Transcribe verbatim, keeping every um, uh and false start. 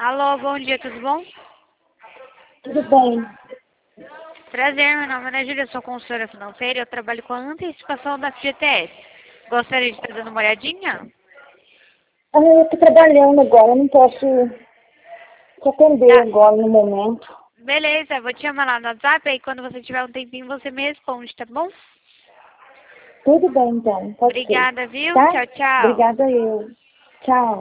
Alô, bom dia, tudo bom? Tudo bem. Prazer, meu nome é Ana Júlia, sou consultora financeira e eu trabalho com a antecipação da F G T S. Gostaria de estar dando uma olhadinha? Ah, eu estou trabalhando agora, eu não posso te atender Tá. agora no momento. Beleza, eu vou te chamar lá no WhatsApp, aí quando você tiver um tempinho você me responde, tá bom? Tudo bem, então, pode ser. Obrigada, viu? Tá? Tchau, tchau. Obrigada eu. Tchau.